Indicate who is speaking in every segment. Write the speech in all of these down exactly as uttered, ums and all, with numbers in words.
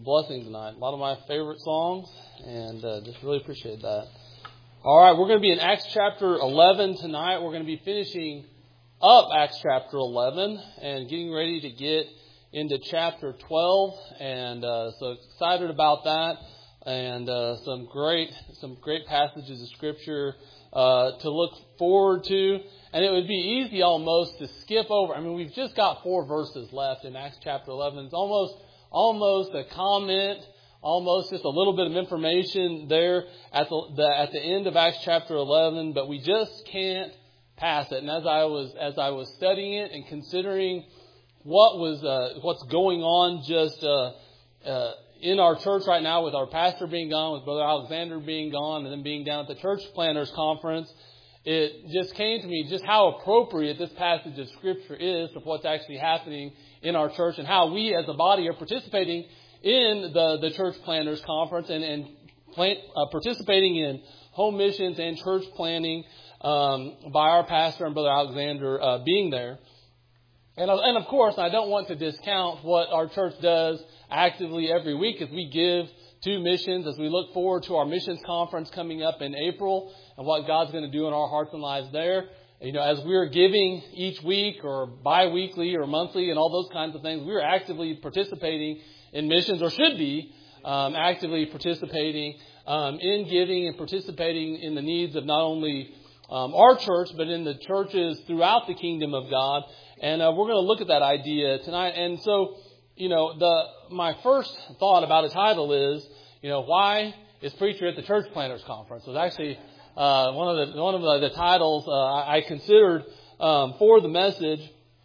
Speaker 1: Blessing tonight. A lot of my favorite songs, and uh, just really appreciate that. All right, we're going to be in Acts chapter eleven tonight. We're going to be finishing up Acts chapter eleven and getting ready to get into chapter twelve, and uh, so excited about that. And uh, some great, some great passages of Scripture uh, to look forward to. And it would be easy almost to skip over. I mean, we've just got four verses left in Acts chapter eleven. It's almost Almost a comment, almost just a little bit of information there at the, the at the end of Acts chapter eleven, but we just can't pass it. And as I was as I was studying it and considering what was uh, what's going on just uh, uh, in our church right now, with our pastor being gone, with Brother Alexander being gone, and then being down at the Church Planners Conference, it just came to me just how appropriate this passage of Scripture is to what's actually happening in our church, and how we as a body are participating in the, the Church Planners Conference and, and plan, uh, participating in home missions and church planning um, by our pastor and Brother Alexander uh, being there. And, and of course, I don't want to discount what our church does actively every week as we give to missions, as we look forward to our missions conference coming up in April and what God's going to do in our hearts and lives there. You know, as we're giving each week or bi-weekly or monthly and all those kinds of things, we're actively participating in missions, or should be um, actively participating um, in giving and participating in the needs of not only um, our church, but in the churches throughout the kingdom of God. And uh, we're going to look at that idea tonight. And so, you know, the my first thought about a title is, you know, why is preacher at the Church Planners Conference? It was actually Uh, one of the one of the, the titles uh, I considered um, for the message,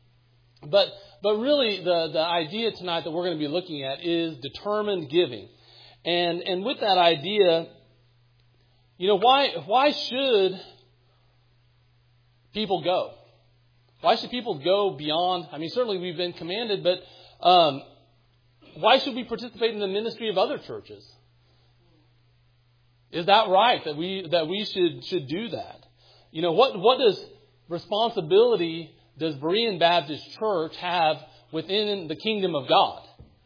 Speaker 1: but but really the the idea tonight that we're going to be looking at is determined giving, and and with that idea, you know, why why should people go? Why should people go beyond? I mean, certainly we've been commanded, but um, why should we participate in the ministry of other churches? Is that right that we that we should should do that? You know, what what does responsibility does Berean Baptist Church have within the kingdom of God?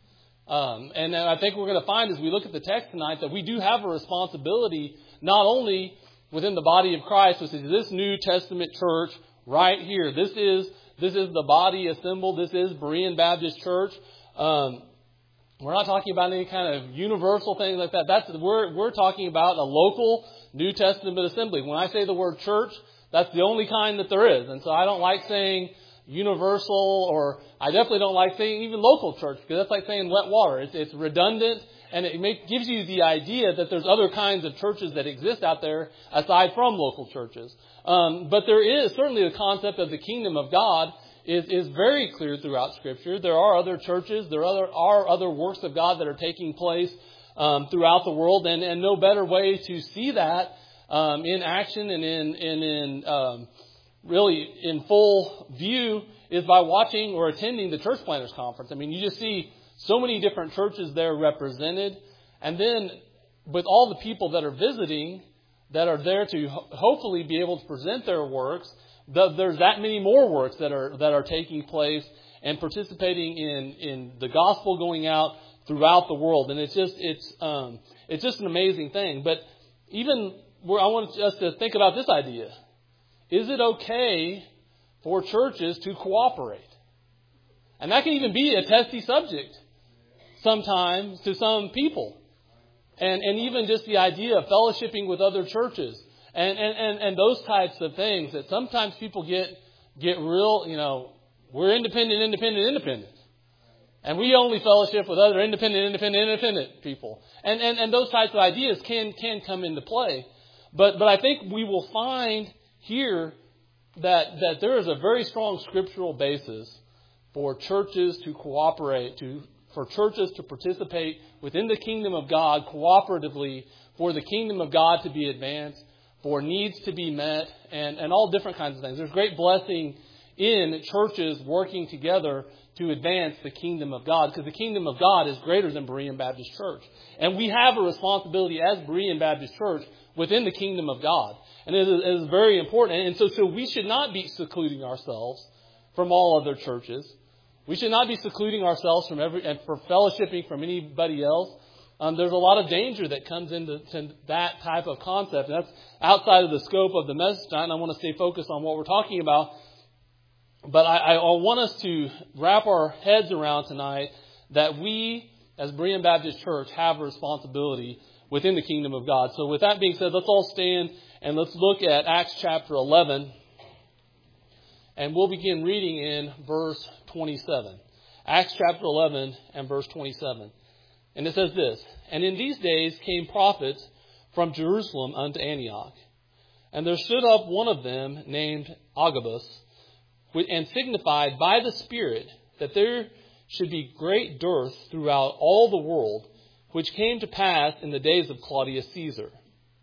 Speaker 1: Um, and I think we're going to find as we look at the text tonight that we do have a responsibility not only within the body of Christ, which is this New Testament church right here. This is this is the body assembled. This is Berean Baptist Church. Um, We're not talking about any kind of universal thing like that. That's we're we're talking about a local New Testament assembly. When I say the word church, that's the only kind that there is. And so I don't like saying universal, or I definitely don't like saying even local church, because that's like saying wet water. It's, it's redundant, and it make, gives you the idea that there's other kinds of churches that exist out there aside from local churches. Um, but there is certainly the concept of the kingdom of God is is very clear throughout Scripture. There are other churches, there are other, are other works of God that are taking place um, throughout the world, and, and no better way to see that um, in action and in in, in um, really in full view is by watching or attending the Church Planners Conference. I mean, you just see so many different churches there represented, and then with all the people that are visiting that are there to ho- hopefully be able to present their works. The, there's that many more works that are that are taking place and participating in, in the gospel going out throughout the world, and it's just it's um, it's just an amazing thing. But even where I want us to think about this idea: is it okay for churches to cooperate? And that can even be a testy subject sometimes to some people, and and even just the idea of fellowshipping with other churches. And, and, and, and those types of things that sometimes people get get real, you know, we're independent, independent, independent. And we only fellowship with other independent, independent, independent people. And, and, and those types of ideas can, can come into play. But but I think we will find here that, that there is a very strong scriptural basis for churches to cooperate, to for churches to participate within the kingdom of God cooperatively, for the kingdom of God to be advanced, for needs to be met, and, and all different kinds of things. There's great blessing in churches working together to advance the kingdom of God, because the kingdom of God is greater than Berean Baptist Church. And we have a responsibility as Berean Baptist Church within the kingdom of God. And it is, it is very important. And so, so we should not be secluding ourselves from all other churches. We should not be secluding ourselves from every and for fellowshipping from anybody else. Um, there's a lot of danger that comes into to that type of concept. And that's outside of the scope of the message tonight, and I want to stay focused on what we're talking about. But I, I want us to wrap our heads around tonight that we, as Berean Baptist Church, have a responsibility within the kingdom of God. So with that being said, let's all stand and let's look at Acts chapter eleven. And we'll begin reading in verse twenty-seven. Acts chapter eleven and verse twenty-seven. And it says this, "And in these days came prophets from Jerusalem unto Antioch. And there stood up one of them named Agabus, and signified by the Spirit that there should be great dearth throughout all the world, which came to pass in the days of Claudius Caesar.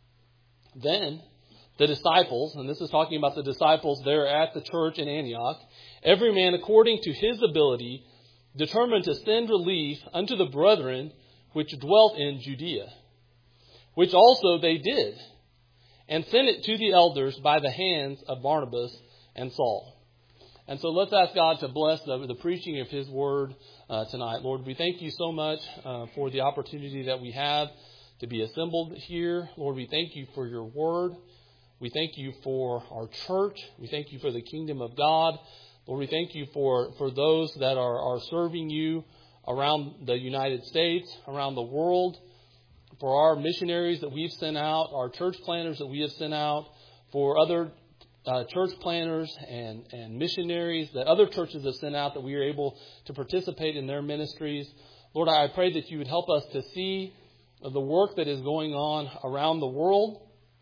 Speaker 1: Then the disciples," and this is talking about the disciples there at the church in Antioch, "every man according to his ability, determined to send relief unto the brethren which dwelt in Judea, which also they did, and sent it to the elders by the hands of Barnabas and Saul." And so let's ask God to bless the, the preaching of His Word uh, tonight. Lord, we thank You so much uh, for the opportunity that we have to be assembled here. Lord, we thank You for Your Word. We thank You for our church. We thank You for the kingdom of God. Lord, we thank You for, for those that are, are serving You around the United States, around the world, for our missionaries that we've sent out, our church planters that we have sent out, for other uh, church planters and, and missionaries that other churches have sent out that we are able to participate in their ministries. Lord, I pray that You would help us to see the work that is going on around the world.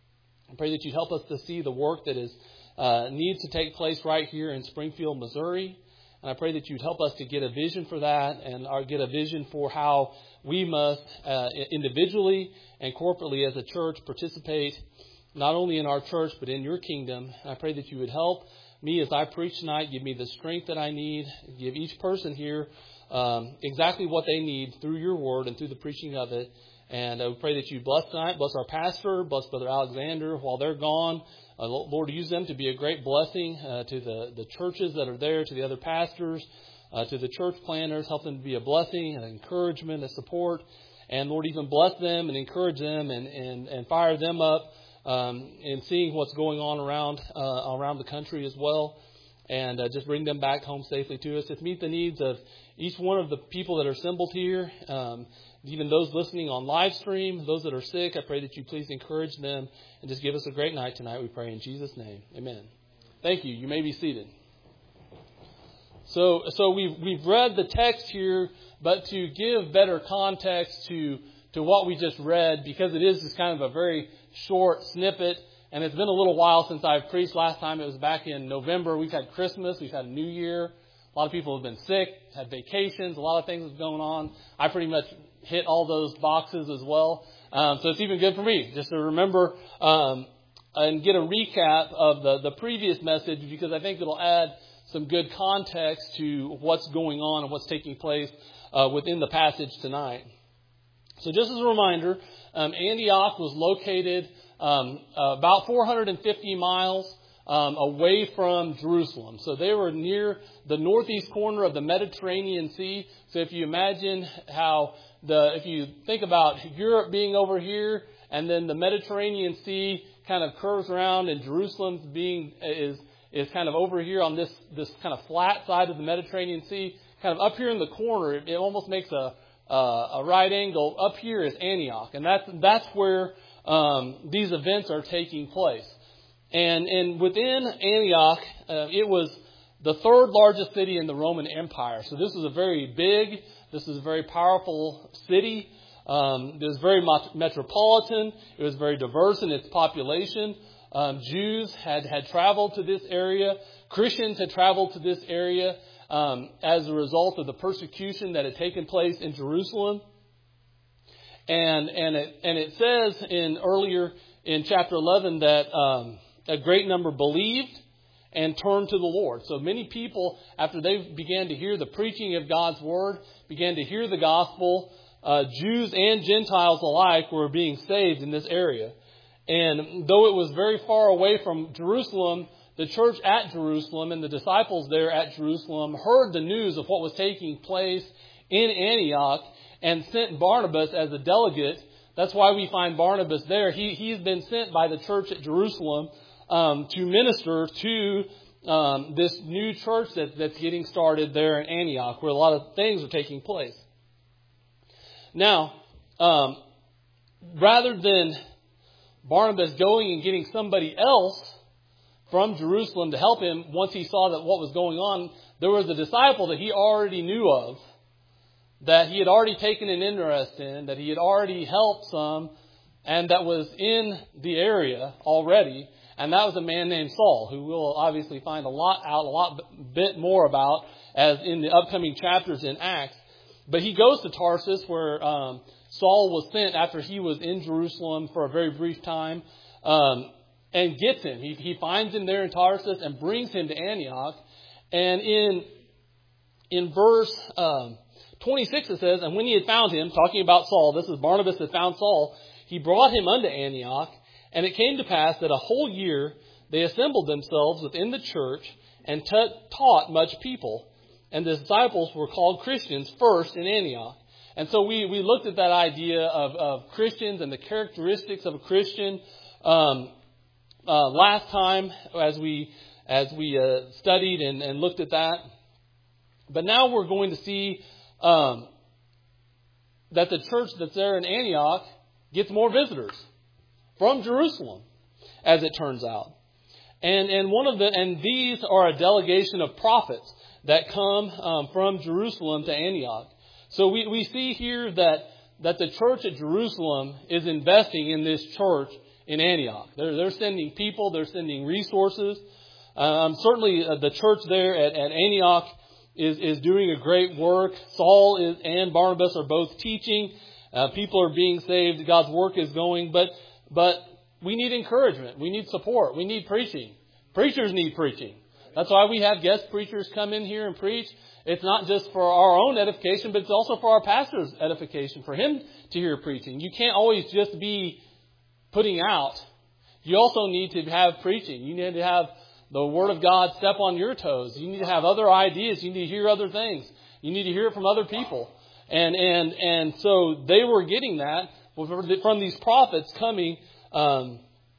Speaker 1: I pray that You'd help us to see the work that is uh, needs to take place right here in Springfield, Missouri. And I pray that You'd help us to get a vision for that and or get a vision for how we must uh, individually and corporately as a church participate not only in our church but in Your kingdom. And I pray that You would help me as I preach tonight. Give me the strength that I need. Give each person here um, exactly what they need through Your word and through the preaching of it. And I pray that You bless tonight, bless our pastor, bless Brother Alexander while they're gone. Uh, Lord, use them to be a great blessing uh, to the, the churches that are there, to the other pastors, uh, to the church planners. Help them to be a blessing, an encouragement, a support. And Lord, even bless them and encourage them and, and, and fire them up um, in seeing what's going on around uh, around the country as well. And uh, just bring them back home safely to us. Just meet the needs of each one of the people that are assembled here. Um, Even those listening on live stream, those that are sick, I pray that You please encourage them and just give us a great night tonight. We pray in Jesus' name. Amen. Thank you. You may be seated. So, so we've we've read the text here, but to give better context to to what we just read, because it is just kind of a very short snippet, and it's been a little while since I've preached. Last time it was back in November. We've had Christmas. We've had a New Year. A lot of people have been sick, had vacations. A lot of things have going on. I pretty much hit all those boxes as well. Um, so it's even good for me just to remember um, and get a recap of the, the previous message, because I think it'll add some good context to what's going on and what's taking place uh, within the passage tonight. So just as a reminder, um, Antioch was located um, about four hundred fifty miles Um, away from Jerusalem. So they were near the northeast corner of the Mediterranean Sea. So if you imagine how the, if you think about Europe being over here and then the Mediterranean Sea kind of curves around and Jerusalem being, is, is kind of over here on this, this kind of flat side of the Mediterranean Sea, kind of up here in the corner, it, it almost makes a, a, a right angle. Up here is Antioch. And that's, that's where um, these events are taking place. And, and within Antioch, uh, it was the third largest city in the Roman Empire. So this was a very big, this was a very powerful city. Um, it was very metropolitan. It was very diverse in its population. Um, Jews had, had traveled to this area. Christians had traveled to this area um, as a result of the persecution that had taken place in Jerusalem. And, and, it, and it says in earlier in chapter eleven that um, a great number believed and turned to the Lord. So many people, after they began to hear the preaching of God's Word, began to hear the gospel, uh, Jews and Gentiles alike were being saved in this area. And though it was very far away from Jerusalem, the church at Jerusalem and the disciples there at Jerusalem heard the news of what was taking place in Antioch and sent Barnabas as a delegate. That's why we find Barnabas there. He, he's been sent by the church at Jerusalem um, to minister to um, this new church that, that's getting started there in Antioch, where a lot of things are taking place. Now, um, rather than Barnabas going and getting somebody else from Jerusalem to help him, once he saw that what was going on, there was a disciple that he already knew of, that he had already taken an interest in, that he had already helped some, and that was in the area already. And that was a man named Saul, who we'll obviously find a lot out, a lot bit more about as in the upcoming chapters in Acts. But he goes to Tarsus, where um, Saul was sent after he was in Jerusalem for a very brief time, um, and gets him. He, he finds him there in Tarsus and brings him to Antioch. And in in verse um, twenty-six it says, and when he had found him, talking about Saul, this is Barnabas that found Saul, he brought him unto Antioch. And it came to pass that a whole year they assembled themselves within the church and t- taught much people. And the disciples were called Christians first in Antioch. And so we, we looked at that idea of, of Christians and the characteristics of a Christian um, uh, last time as we as we uh, studied and, and looked at that. But now we're going to see um, that the church that's there in Antioch gets more visitors from Jerusalem, as it turns out. And and one of the and these are a delegation of prophets that come um, from Jerusalem to Antioch. So we, we see here that that the church at Jerusalem is investing in this church in Antioch. They're they're sending people, they're sending resources. Um, certainly, uh, the church there at, at Antioch is is doing a great work. Saul is, and Barnabas are both teaching. Uh, people are being saved. God's work is going, but but we need encouragement. We need support. We need preaching. Preachers need preaching. That's why we have guest preachers come in here and preach. It's not just for our own edification, but it's also for our pastor's edification, for him to hear preaching. You can't always just be putting out. You also need to have preaching. You need to have the Word of God step on your toes. You need to have other ideas. You need to hear other things. You need to hear it from other people. And and and so they were getting that from these prophets coming um,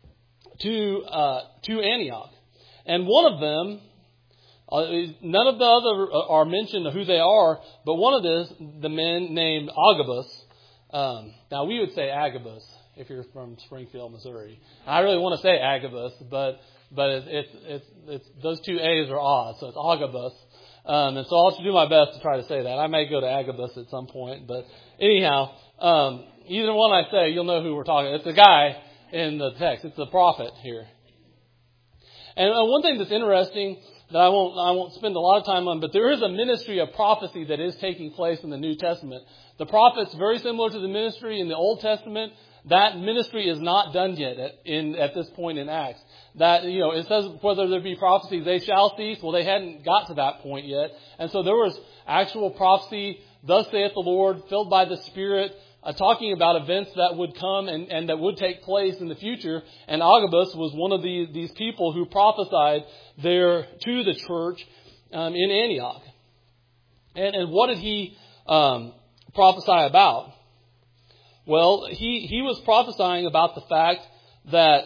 Speaker 1: to uh, to Antioch. And one of them, uh, none of the other are mentioned who they are, but one of this, the men named Agabus. Um, now we would say Agabus if you're from Springfield, Missouri. I really want to say Agabus, but but it's it's it's, it's those two A's are odd, so it's Agabus. Um, and so I'll do my best to try to say that. I may go to Agabus at some point, but anyhow, um, either one I say, you'll know who we're talking. It's a guy in the text. It's the prophet here. And uh, one thing that's interesting that I won't I won't spend a lot of time on, but there is a ministry of prophecy that is taking place in the New Testament. The prophets, very similar to the ministry in the Old Testament, that ministry is not done yet at, in at this point in Acts. That, you know, it says whether there be prophecies, they shall cease. Well, they hadn't got to that point yet. And so there was actual prophecy, thus saith the Lord, filled by the Spirit, uh, talking about events that would come and, and that would take place in the future. And Agabus was one of the, these people who prophesied there to the church um, in Antioch. And, and what did he um, prophesy about? Well, he, he was prophesying about the fact that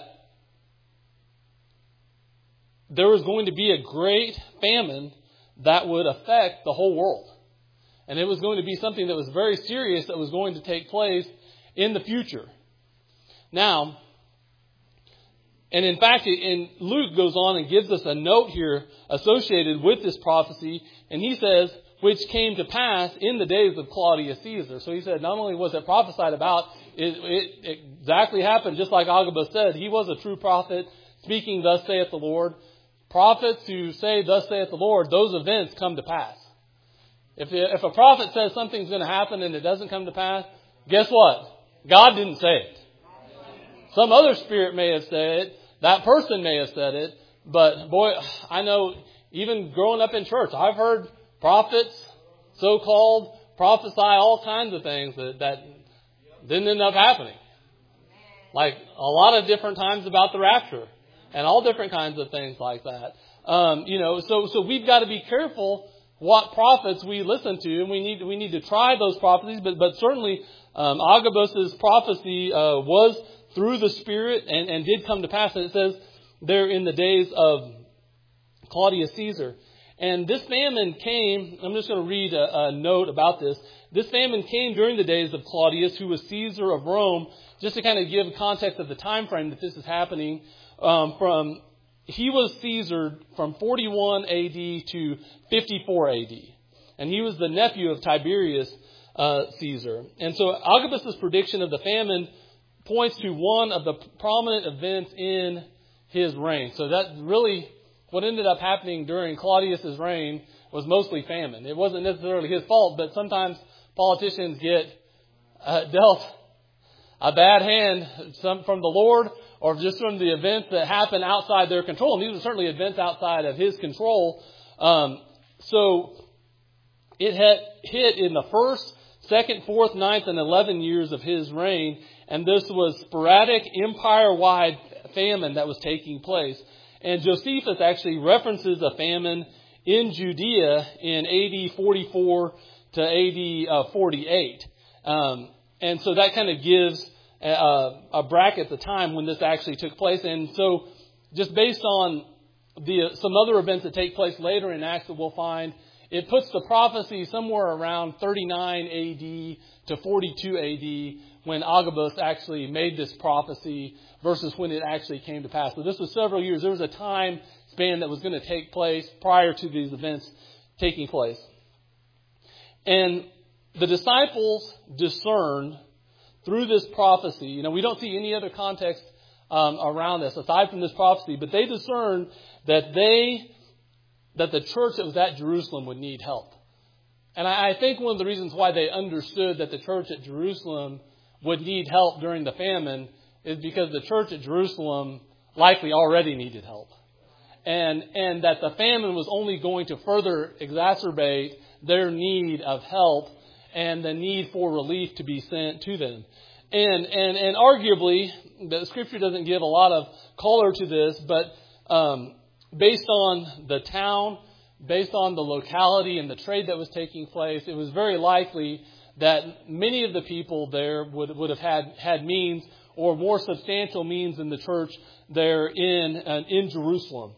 Speaker 1: there was going to be a great famine that would affect the whole world. And it was going to be something that was very serious that was going to take place in the future. Now, and in fact, in Luke goes on and gives us a note here associated with this prophecy. And he says, which came to pass in the days of Claudius Caesar. So he said, not only was it prophesied about, it, it exactly happened just like Agabus said. He was a true prophet speaking, thus saith the Lord. Prophets who say, thus saith the Lord, those events come to pass. If, if a prophet says something's going to happen and it doesn't come to pass, guess what? God didn't say it. Some other spirit may have said it. That person may have said it. But boy, I know even growing up in church, I've heard prophets, so-called, prophesy all kinds of things that, that didn't end up happening. Like a lot of different times about the rapture. and all different kinds of things like that. Um, you know, so so we've got to be careful what prophets we listen to, and we need we need to try those prophecies. But but certainly um, Agabus's prophecy uh, was through the Spirit and, and did come to pass. And it says there in the days of Claudius Caesar. And this famine came, I'm just going to read a, a note about this. This famine came during the days of Claudius, who was Caesar of Rome, just to kind of give context of the time frame that this is happening. Um, from He was Caesar from forty-one A D to fifty-four A D. And he was the nephew of Tiberius uh, Caesar. And so Agabus's prediction of the famine points to one of the prominent events in his reign. So that really... what ended up happening during Claudius's reign was mostly famine. It wasn't necessarily his fault, but sometimes politicians get uh, dealt a bad hand some from the Lord or just from the events that happen outside their control. And these are certainly events outside of his control. Um, so it had hit in the first, second, fourth, ninth, and eleventh years of his reign. And this was sporadic empire-wide famine that was taking place. And Josephus actually references a famine in Judea in A D forty-four to A D forty-eight. Um, and so that kind of gives a, a bracket at the time when this actually took place. And so just based on the some other events that take place later in Acts that we'll find, it puts the prophecy somewhere around thirty-nine A D to forty-two A D when Agabus actually made this prophecy versus when it actually came to pass. So this was several years. There was a time span that was going to take place prior to these events taking place. And the disciples discerned through this prophecy, you know, we don't see any other context um, around this aside from this prophecy, but they discerned that they, that the church that was at Jerusalem would need help. And I, I think one of the reasons why they understood that the church at Jerusalem would need help during the famine is because the church at Jerusalem likely already needed help. And and that the famine was only going to further exacerbate their need of help and the need for relief to be sent to them. And and, and arguably, the Scripture doesn't give a lot of color to this, but um, based on the town, based on the locality and the trade that was taking place, it was very likely that many of the people there would, would have had, had means or more substantial means in the church there in, uh, in Jerusalem.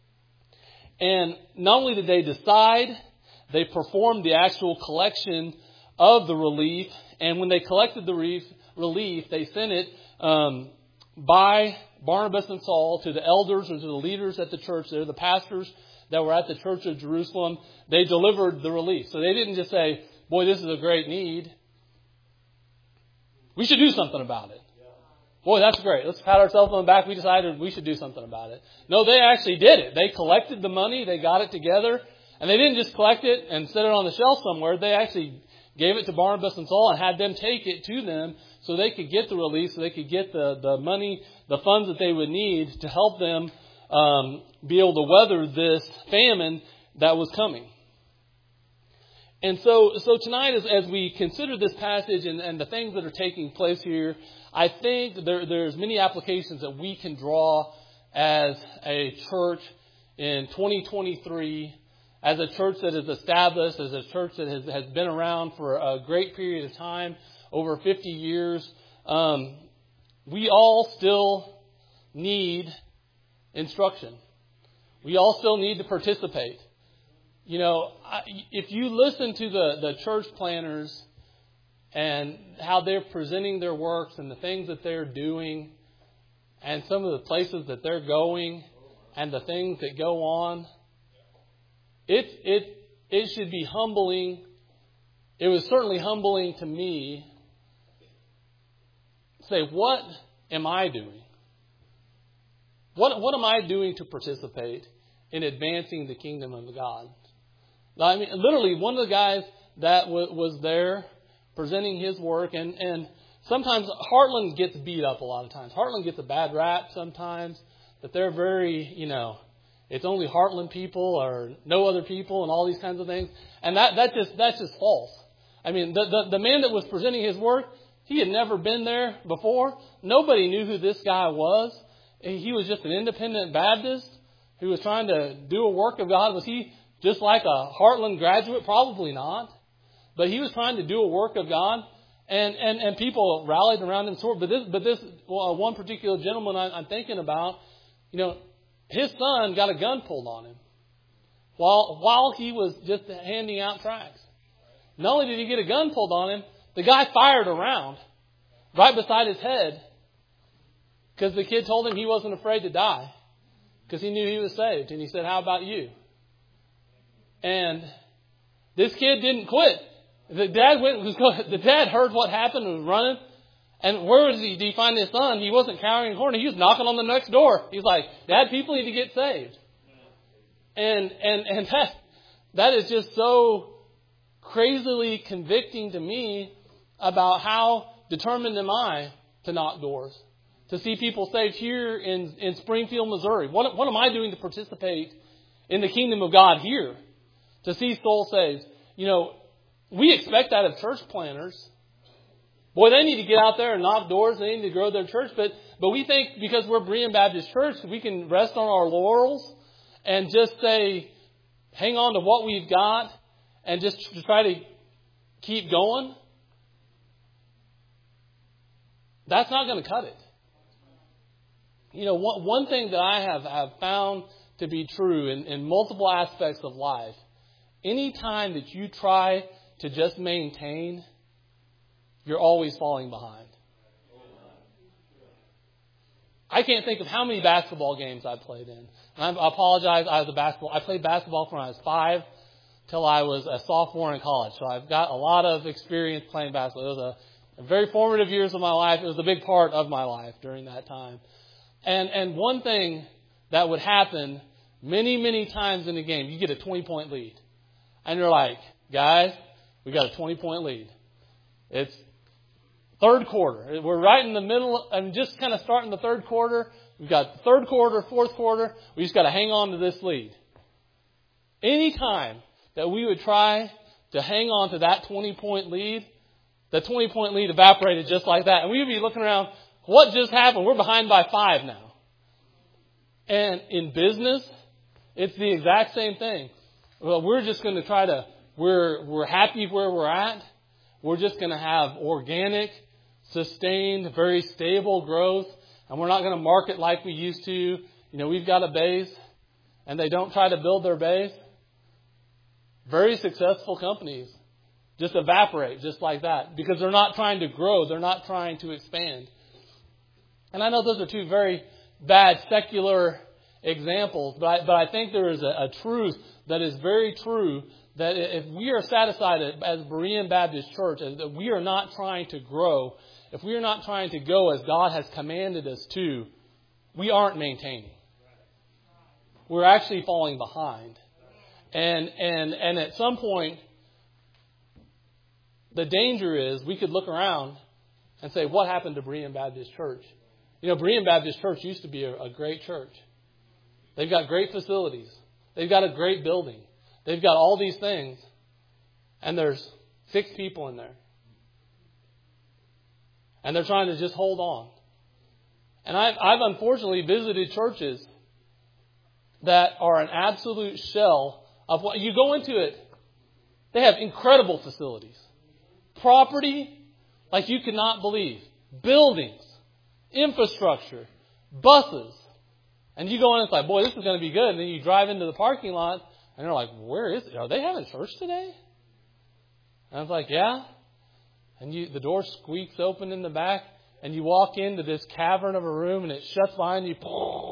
Speaker 1: And not only did they decide, they performed the actual collection of the relief. And when they collected the relief, relief they sent it um, by Barnabas and Saul to the elders or to the leaders at the church there, the pastors that were at the church of Jerusalem. They delivered the relief. So they didn't just say, boy, this is a great need. We should do something about it. Boy, that's great. Let's pat ourselves on the back. We decided we should do something about it. No, they actually did it. They collected the money. They got it together. And they didn't just collect it and set it on the shelf somewhere. They actually gave it to Barnabas and Saul and had them take it to them so they could get the relief, so they could get the, the money, the funds that they would need to help them um, be able to weather this famine that was coming. And so, so tonight, as, as we consider this passage and, and the things that are taking place here, I think there, there's many applications that we can draw as a church in twenty twenty-three, as a church that is established, as a church that has, has been around for a great period of time, over fifty years. Um, we all still need instruction. We all still need to participate. You know, if you listen to the, the church planners and how they're presenting their works and the things that they're doing and some of the places that they're going and the things that go on, it it it should be humbling. It was certainly humbling to me. Say, what am I doing? What what am I doing to participate in advancing the kingdom of God? I mean, literally, one of the guys that w- was there presenting his work, and, and sometimes Heartland gets beat up a lot of times. Heartland gets a bad rap sometimes, that they're very, you know, it's only Heartland people or no other people and all these kinds of things. And that, that just that's just false. I mean, the, the, the man that was presenting his work, he had never been there before. Nobody knew who this guy was. he was just an independent Baptist who was trying to do a work of God? Was he just like a Heartland graduate? Probably not. But he was trying to do a work of God, and, and, and people rallied around him. But this, but this well, one particular gentleman I, I'm thinking about, you know, his son got a gun pulled on him while while he was just handing out tracts. Not only did he get a gun pulled on him, the guy fired a round right beside his head because the kid told him he wasn't afraid to die because he knew he was saved. And he said, "How about you?" And this kid didn't quit. The dad went. Was going, the dad heard what happened and was running. And where was he? Did he find his son? He wasn't cowering in the corner. He was knocking on the next door. He's like, "Dad, people need to get saved." And and and that that is just so crazily convicting to me about how determined am I to knock doors, to see people saved here in, in Springfield, Missouri. What, what am I doing to participate in the kingdom of God here, to see souls saved? You know, we expect that of church planners. Boy, they need to get out there and knock doors. They need to grow their church. But but we think because we're Berean Baptist Church, we can rest on our laurels and just say, hang on to what we've got and just try to keep going. That's not going to cut it. You know, one, one thing that I have, have found to be true in, in multiple aspects of life, any time that you try to just maintain, you're always falling behind. I can't think of how many basketball games I played in. And I apologize. I was a basketball. I played basketball from when I was five till I was a sophomore in college. So I've got a lot of experience playing basketball. It was a, a very formative years of my life. It was a big part of my life during that time. And and one thing that would happen many, many times in the game, you get a twenty-point lead. And you're like, guys, we got a twenty-point lead. It's third quarter. We're right in the middle. I'm just kind of starting the third quarter. We've got third quarter, fourth quarter. We just got to hang on to this lead. Any time that we would try to hang on to that twenty-point lead, the twenty-point lead evaporated just like that. And we would be looking around, what just happened? We're behind by five now. And in business, it's the exact same thing. Well, we're just going to try to, we're we're happy where we're at. We're just going to have organic, sustained, very stable growth. And we're not going to market like we used to. You know, we've got a base. And they don't try to build their base. Very successful companies just evaporate just like that. Because they're not trying to grow. They're not trying to expand. And I know those are two very bad secular examples. But I, but I think there is a, a truth that is very true. That if we are satisfied as Berean Baptist Church, that we are not trying to grow, if we are not trying to go as God has commanded us to, we aren't maintaining. We're actually falling behind. And and and at some point, the danger is we could look around and say, what happened to Berean Baptist Church? You know, Berean Baptist Church used to be a, a great church. They've got great facilities. They've got a great building. They've got all these things. And there's six people in there. And they're trying to just hold on. And I've, I've unfortunately visited churches that are an absolute shell of what you go into it. They have incredible facilities. Property like you cannot believe. Buildings. Infrastructure. Buses. And you go in and it's like, boy, this is going to be good. And then you drive into the parking lot and they're like, where is it? Are they having church today? And I was like, yeah. And you, the door squeaks open in the back and you walk into this cavern of a room and it shuts behind you.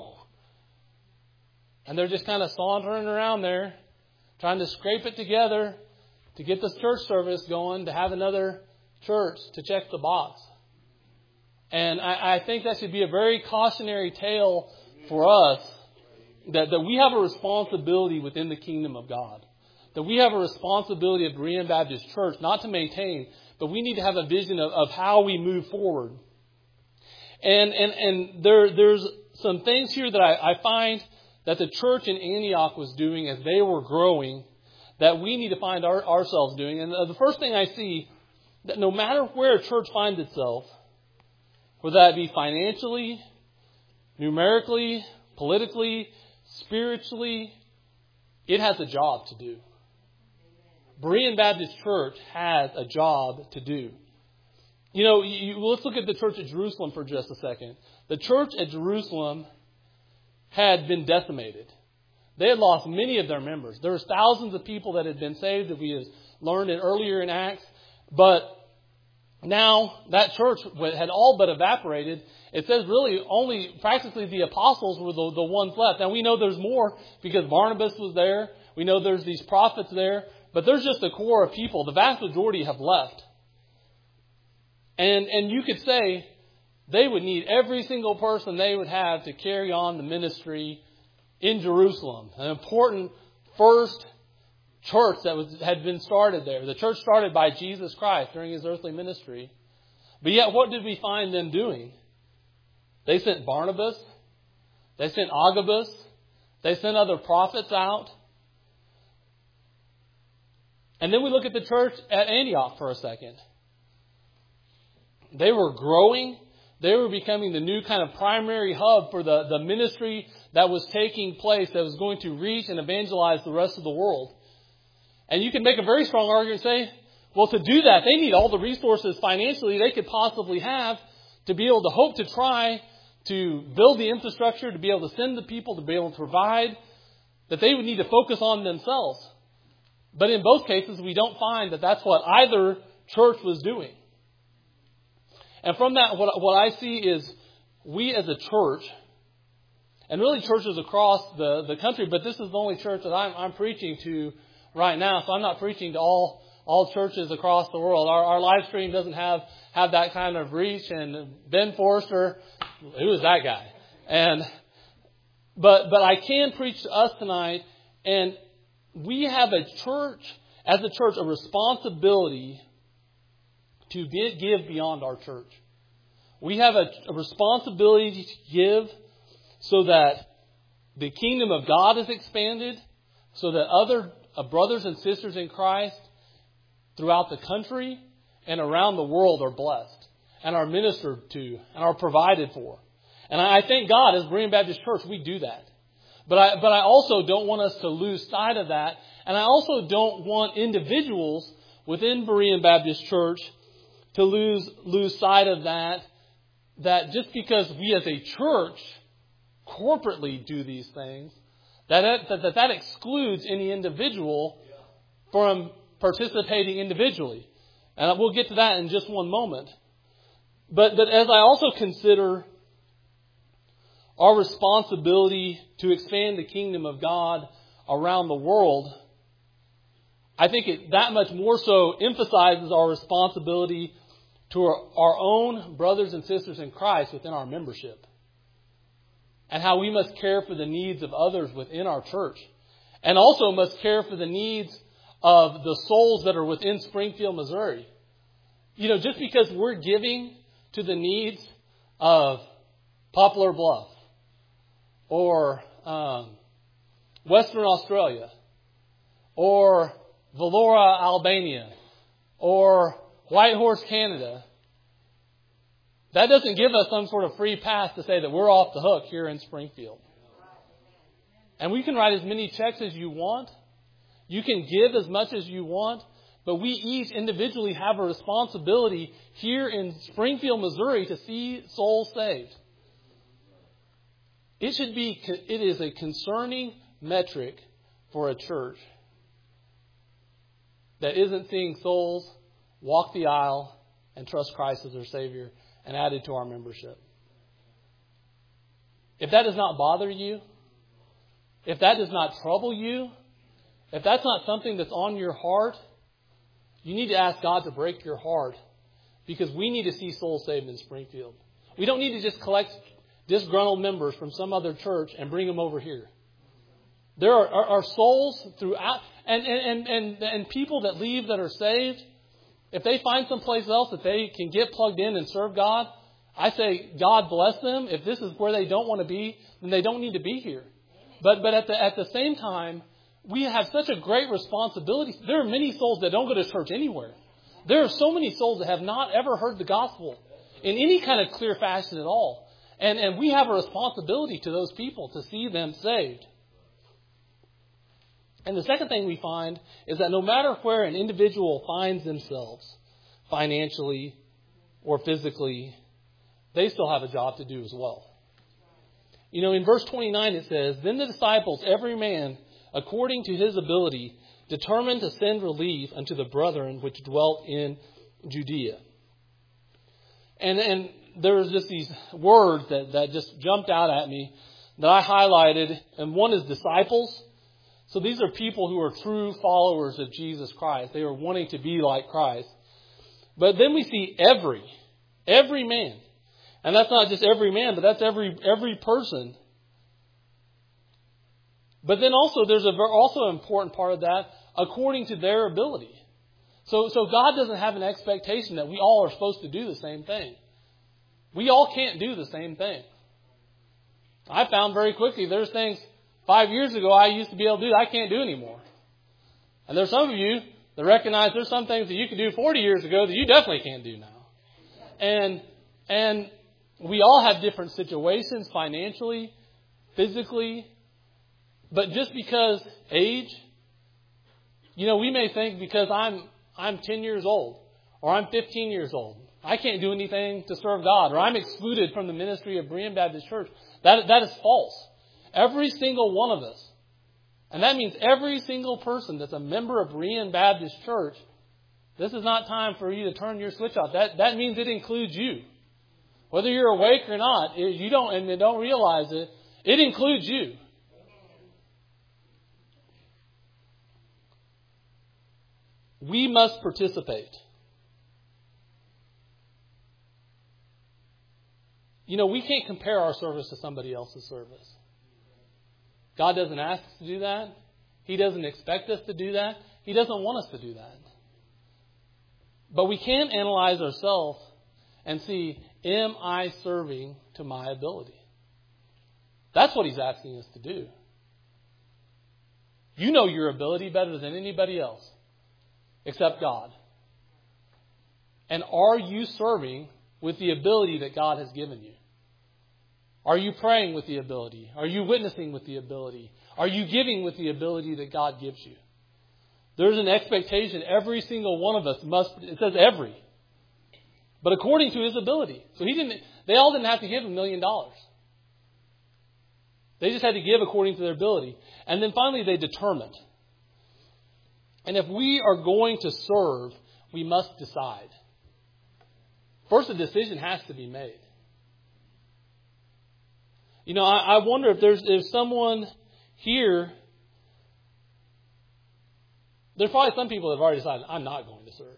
Speaker 1: And they're just kind of sauntering around there, trying to scrape it together to get this church service going, to have another church to check the box. And I, I think that should be a very cautionary tale for us, that, that we have a responsibility within the kingdom of God. That we have a responsibility at Berean Baptist Church, not to maintain, but we need to have a vision of, of how we move forward. And and, and there there's some things here that I, I find that the church in Antioch was doing as they were growing, that we need to find our, ourselves doing. And the first thing I see, that no matter where a church finds itself, whether that be financially, numerically, politically, spiritually, it has a job to do. Berean Baptist Church has a job to do. You know, you, let's look at the church at Jerusalem for just a second. The church at Jerusalem had been decimated. They had lost many of their members. There was thousands of people that had been saved that we had learned it earlier in Acts. But now that church had all but evaporated. It says really only practically the apostles were the, the ones left. Now we know there's more because Barnabas was there. We know there's these prophets there. But there's just a core of people. The vast majority have left. And and you could say they would need every single person they would have to carry on the ministry in Jerusalem. An important first church that was had been started there. The church started by Jesus Christ during His earthly ministry. But yet what did we find them doing? They sent Barnabas. They sent Agabus. They sent other prophets out. And then we look at the church at Antioch for a second. They were growing. They were becoming the new kind of primary hub for the, the ministry that was taking place, that was going to reach and evangelize the rest of the world. And you can make a very strong argument and say, well, to do that, they need all the resources financially they could possibly have to be able to hope to try to build the infrastructure, to be able to send the people, to be able to provide, that they would need to focus on themselves. But in both cases, we don't find that that's what either church was doing. And from that, what, what I see is we as a church, and really churches across the, the country, but this is the only church that I'm, I'm preaching to right now, so I'm not preaching to all all churches across the world. Our, our live stream doesn't have, have that kind of reach. And Ben Forrester, who is that guy? And but but I can preach to us tonight, and we have a church, as a church, a responsibility to give beyond our church. We have a, a responsibility to give so that the kingdom of God is expanded, so that other uh, brothers and sisters in Christ throughout the country and around the world are blessed and are ministered to and are provided for. And I thank God, as Berean Baptist Church, we do that. But I, but I also don't want us to lose sight of that. And I also don't want individuals within Berean Baptist Church to lose lose sight of that, that just because we as a church corporately do these things, that that, that, that excludes any individual from participating individually. And we'll get to that in just one moment. But, but as I also consider our responsibility to expand the kingdom of God around the world, I think it that much more so emphasizes our responsibility to our, our own brothers and sisters in Christ within our membership, and how we must care for the needs of others within our church, and also must care for the needs of the souls that are within Springfield, Missouri. You know, just because we're giving to the needs of Poplar Bluff or um, Western Australia or Vellora, Albania, or Whitehorse, Canada, that doesn't give us some sort of free pass to say that we're off the hook here in Springfield. And we can write as many checks as you want. You can give as much as you want. But we each individually have a responsibility here in Springfield, Missouri, to see souls saved. It should be, it is a concerning metric for a church that isn't seeing souls walk the aisle and trust Christ as their Savior and added to our membership. If that does not bother you, if that does not trouble you, if that's not something that's on your heart, you need to ask God to break your heart, because we need to see souls saved in Springfield. We don't need to just collect disgruntled members from some other church and bring them over here. There are, are, are souls throughout, and, and, and, and people that leave that are saved. If they find someplace else that they can get plugged in and serve God, I say, God bless them. If this is where they don't want to be, then they don't need to be here. But but at the at the same time, we have such a great responsibility. There are many souls that don't go to church anywhere. There are so many souls that have not ever heard the gospel in any kind of clear fashion at all. And, and we have a responsibility to those people to see them saved. And the second thing we find is that no matter where an individual finds themselves, financially or physically, they still have a job to do as well. You know, in verse twenty-nine it says, "Then the disciples, every man according to his ability, determined to send relief unto the brethren which dwelt in Judea." And and there was just these words that, that just jumped out at me that I highlighted. And one is disciples. So these are people who are true followers of Jesus Christ. They are wanting to be like Christ. But then we see every, every man. And that's not just every man, but that's every every person. But then also there's a also an important part of that, according to their ability. So, so God doesn't have an expectation that we all are supposed to do the same thing. We all can't do the same thing. I found very quickly there's things five years ago I used to be able to do that I can't do anymore. And there's some of you that recognize there's some things that you could do forty years ago that you definitely can't do now. And and we all have different situations financially, physically. But just because age, you know, we may think because I'm I'm ten years old or I'm fifteen years old, I can't do anything to serve God, or I'm excluded from the ministry of Berean Baptist Church. That that is false. Every single one of us, and that means every single person that's a member of Berean Baptist Church, this is not time for you to turn your switch off. That that means it includes you. Whether you're awake or not, you don't and you don't realize it, it includes you. We must participate. You know, we can't compare our service to somebody else's service. God doesn't ask us to do that. He doesn't expect us to do that. He doesn't want us to do that. But we can analyze ourselves and see, am I serving to my ability? That's what He's asking us to do. You know your ability better than anybody else. Except God. And are you serving with the ability that God has given you? Are you praying with the ability? Are you witnessing with the ability? Are you giving with the ability that God gives you? There's an expectation every single one of us must, it says every, but according to his ability. So he didn't, they all didn't have to give a million dollars. They just had to give according to their ability. And then finally they determined. And if we are going to serve, we must decide. First, a decision has to be made. You know, I, I wonder if there's if someone here, there's probably some people that have already decided, I'm not going to serve.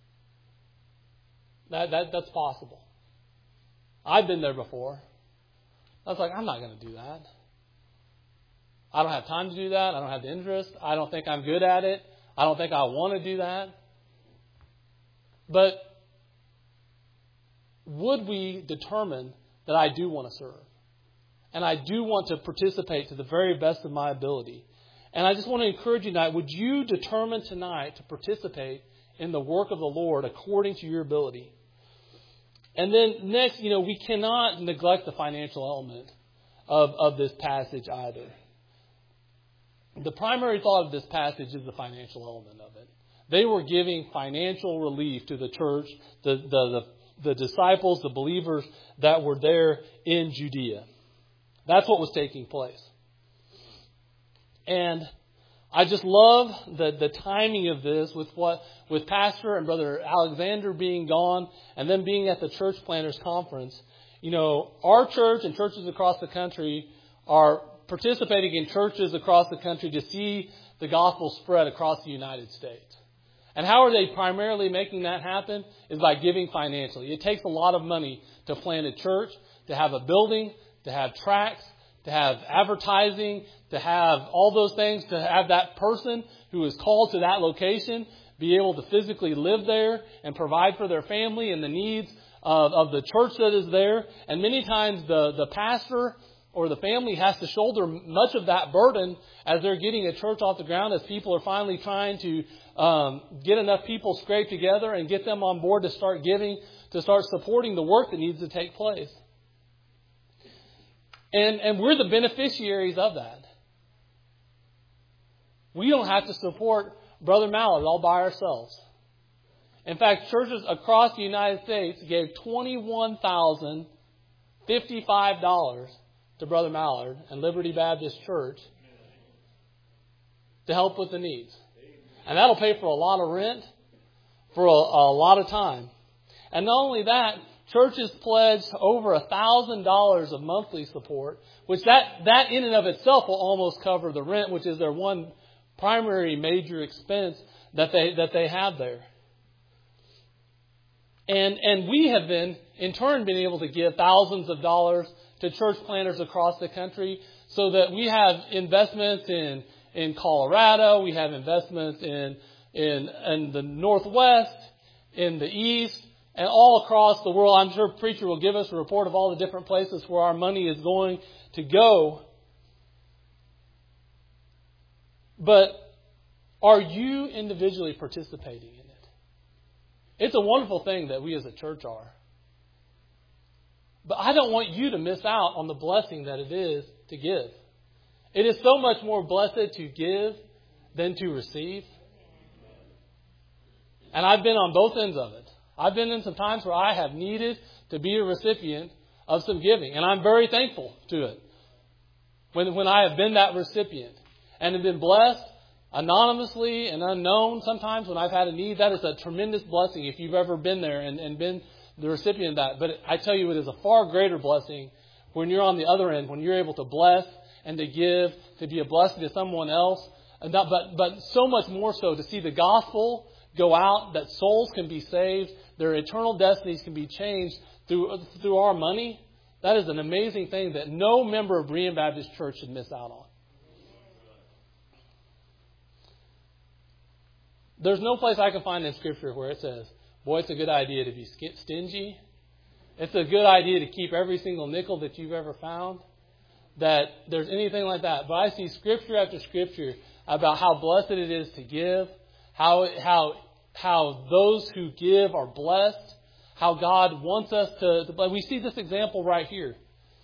Speaker 1: That, that that's possible. I've been there before. I was like, I'm not going to do that. I don't have time to do that. I don't have the interest. I don't think I'm good at it. I don't think I want to do that. But would we determine that I do want to serve? And I do want to participate to the very best of my ability. And I just want to encourage you tonight, would you determine tonight to participate in the work of the Lord according to your ability? And then next, you know, we cannot neglect the financial element of, of this passage either. The primary thought of this passage is the financial element of it. They were giving financial relief to the church, the, the, the, the disciples, the believers that were there in Judea. That's what was taking place. And I just love the, the timing of this with what with Pastor and Brother Alexander being gone and then being at the Church Planners Conference. You know, our church and churches across the country are participating in churches across the country to see the gospel spread across the United States. And how are they primarily making that happen? Is by giving financially. It takes a lot of money to plant a church, to have a building, to have tracts, to have advertising, to have all those things, to have that person who is called to that location be able to physically live there and provide for their family and the needs of, of the church that is there. And many times the, the pastor or the family has to shoulder much of that burden as they're getting a church off the ground, as people are finally trying to um, get enough people scraped together and get them on board to start giving, to start supporting the work that needs to take place. And, and we're the beneficiaries of that. We don't have to support Brother Mallard all by ourselves. In fact, churches across the United States gave twenty-one thousand fifty-five dollars to Brother Mallard and Liberty Baptist Church to help with the needs. And that'll pay for a lot of rent for a, a lot of time. And not only that, churches pledged over a thousand dollars of monthly support, which that, that in and of itself will almost cover the rent, which is their one primary major expense that they that they have there. And and we have been, in turn, been able to give thousands of dollars to church planters across the country so that we have investments in, in Colorado, we have investments in, in, in the Northwest, in the East, and all across the world. I'm sure Preacher will give us a report of all the different places where our money is going to go. But are you individually participating in it? It's a wonderful thing that we as a church are. But I don't want you to miss out on the blessing that it is to give. It is so much more blessed to give than to receive. And I've been on both ends of it. I've been in some times where I have needed to be a recipient of some giving. And I'm very thankful to it. When, when I have been that recipient and have been blessed anonymously and unknown sometimes when I've had a need, that is a tremendous blessing if you've ever been there and, and been the recipient of that. But I tell you, it is a far greater blessing when you're on the other end, when you're able to bless and to give, to be a blessing to someone else. And that, but, but so much more so to see the gospel go out, that souls can be saved, their eternal destinies can be changed through, through our money. That is an amazing thing that no member of Berean Baptist Church should miss out on. There's no place I can find in Scripture where it says, boy, it's a good idea to be stingy. It's a good idea to keep every single nickel that you've ever found. That there's anything like that. But I see Scripture after Scripture about how blessed it is to give, how how how those who give are blessed, how God wants us to, to. We see this example right here.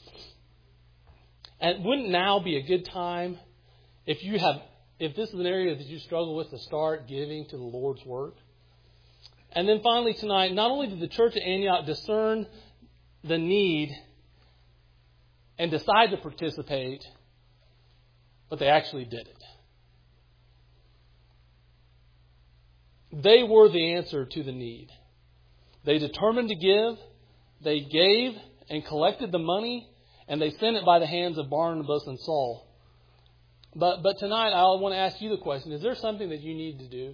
Speaker 1: And wouldn't now be a good time if you have, if this is an area that you struggle with, to start giving to the Lord's work? And then finally tonight, not only did the church at Antioch discern the need and decide to participate, but they actually did it. They were the answer to the need. They determined to give, they gave and collected the money, and they sent it by the hands of Barnabas and Saul. But but tonight I want to ask you the question, is there something that you need to do?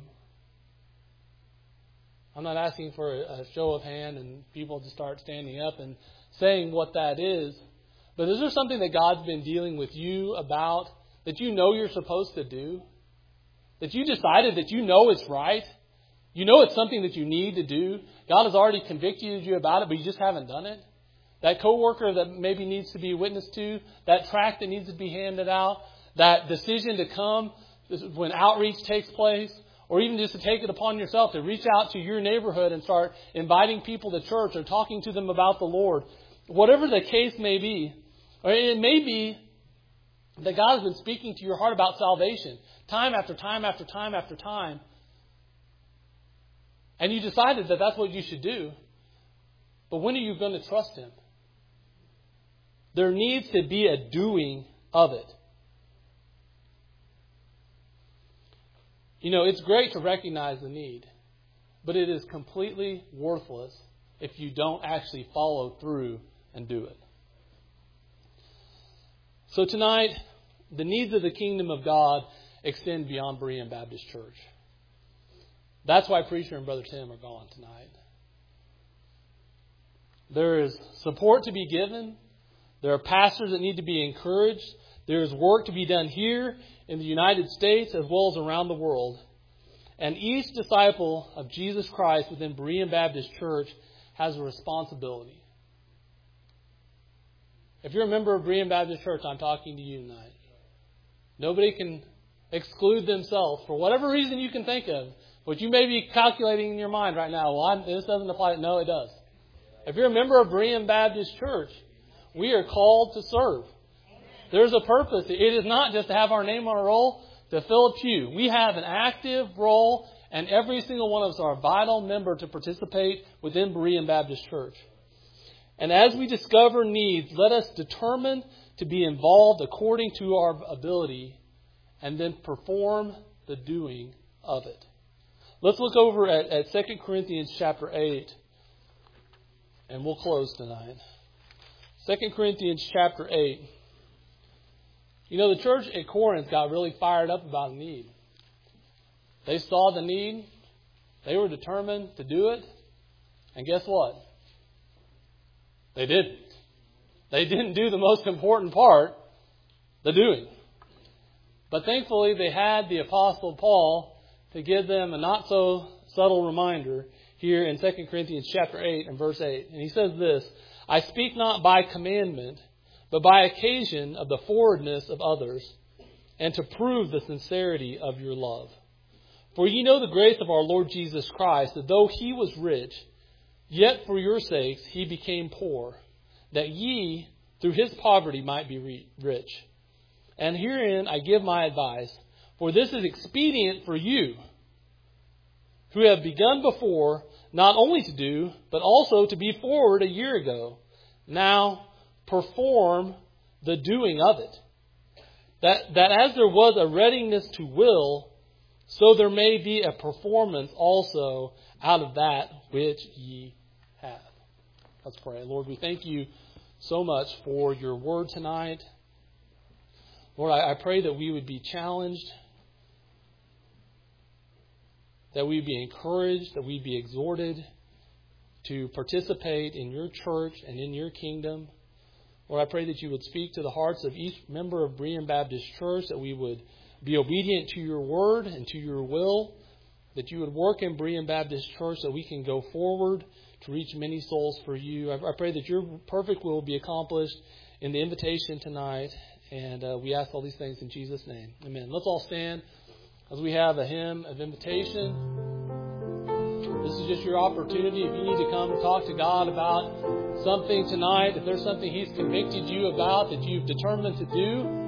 Speaker 1: I'm not asking for a, a show of hand and people to start standing up and saying what that is. But is there something that God's been dealing with you about that you know you're supposed to do? That you decided that you know it's right? You know it's something that you need to do. God has already convicted you about it, but you just haven't done it. That coworker that maybe needs to be witnessed to, that tract that needs to be handed out, that decision to come when outreach takes place, or even just to take it upon yourself to reach out to your neighborhood and start inviting people to church or talking to them about the Lord. Whatever the case may be, or it may be that God has been speaking to your heart about salvation time after time after time after time. And you decided that that's what you should do. But when are you going to trust Him? There needs to be a doing of it. You know, it's great to recognize the need, but it is completely worthless if you don't actually follow through and do it. So tonight, the needs of the kingdom of God extend beyond Berean Baptist Church. That's why Preacher and Brother Tim are gone tonight. There is support to be given. There are pastors that need to be encouraged. There is work to be done here in the United States as well as around the world. And each disciple of Jesus Christ within Berean Baptist Church has a responsibility. If you're a member of Berean Baptist Church, I'm talking to you tonight. Nobody can exclude themselves for whatever reason you can think of. What you may be calculating in your mind right now, well, I'm, this doesn't apply. No, it does. If you're a member of Berean Baptist Church, we are called to serve. There's a purpose. It is not just to have our name on a roll to fill a pew. We have an active role, and every single one of us are a vital member to participate within Berean Baptist Church. And as we discover needs, let us determine to be involved according to our ability and then perform the doing of it. Let's look over at, at Second Corinthians chapter eight, and we'll close tonight. Second Corinthians chapter eight. You know, the church at Corinth got really fired up about a need. They saw the need. They were determined to do it. And guess what? They didn't. They didn't do the most important part, the doing. But thankfully, they had the Apostle Paul to give them a not so subtle reminder here in Second Corinthians chapter eight and verse eight. And he says this, I speak not by commandment, but by occasion of the forwardness of others, and to prove the sincerity of your love. For ye know the grace of our Lord Jesus Christ, that though he was rich, yet for your sakes he became poor, that ye through his poverty might be rich. And herein I give my advice, for this is expedient for you, who have begun before, not only to do, but also to be forward a year ago. Now perform the doing of it. That, that as there was a readiness to will, so there may be a performance also out of that which ye have. Let's pray. Lord, we thank you so much for your word tonight. Lord, I, I pray that we would be challenged, that we would be encouraged, that we'd be exhorted to participate in your church and in your kingdom. Lord, I pray that you would speak to the hearts of each member of Berean Baptist Church, that we would be obedient to your word and to your will, that you would work in Berean Baptist Church so we can go forward to reach many souls for you. I, I pray that your perfect will be accomplished in the invitation tonight, and uh, we ask all these things in Jesus' name. Amen. Let's all stand as we have a hymn of invitation. This is just your opportunity. If you need to come and talk to God about something tonight, if there's something He's convicted you about that you've determined to do,